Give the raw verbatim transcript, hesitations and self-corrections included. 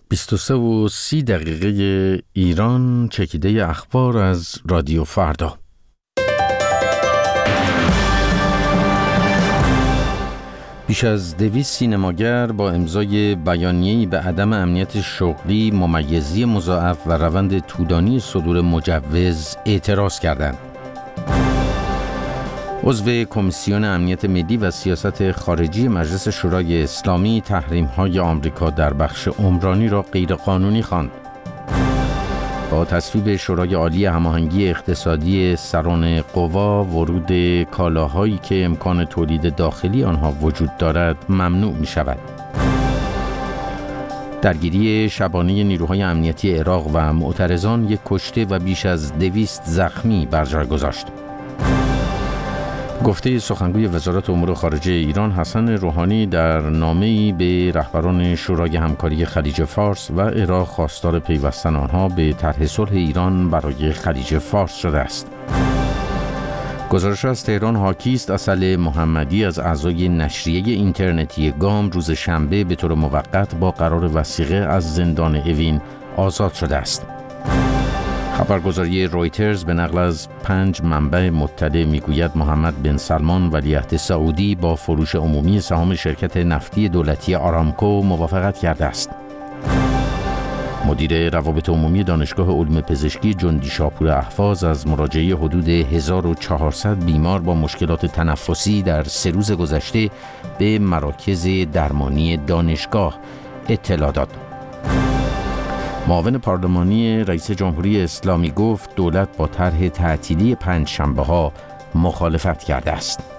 بیست و سه و سی دقیقه ایران، چکیده اخبار از رادیو فردا. بیش از دویست سینماگر با امضای بیانیه‌ای به عدم امنیت شغلی، ممیزی مضاعف و روند طولانی صدور مجوز اعتراض کردند. عضو کمیسیون امنیت ملی و سیاست خارجی مجلس شورای اسلامی تحریم‌های آمریکا در بخش عمرانی را غیرقانونی خواند. با تصویب شورای عالی هماهنگی اقتصادی سران قوا، ورود کالاهایی که امکان تولید داخلی آنها وجود دارد ممنوع می شود. درگیری شبانه نیروهای امنیتی عراق و معترضان یک کشته و بیش از دویست زخمی بر جای گذاشت. گفته سخنگوی وزارت امور خارجه ایران حسن روحانی در نامه‌ای به رهبران شورای همکاری خلیج فارس و عراق خواستار پیوستن آنها به طرح صلح ایران برای خلیج فارس شده است. گزارش از تهران حاکی است اصل محمدی از اعضای نشریه اینترنتی گام روز شنبه به طور موقت با قرار وثیقه از زندان اوین آزاد شده است. خبرگزاری رویترز به نقل از پنج منبع مطلع میگوید محمد بن سلمان ولیعهد سعودی با فروش عمومی سهام شرکت نفتی دولتی آرامکو موافقت کرده است. مدیر روابط عمومی دانشگاه علوم پزشکی جندی شاپور اهواز از مراجعه حدود هزار و چهارصد بیمار با مشکلات تنفسی در سه روز گذشته به مراکز درمانی دانشگاه اطلاع داد. معاون پارلمانی رئیس جمهوری اسلامی گفت دولت با طرح تعطیلی پنج شنبه ها مخالفت کرده است.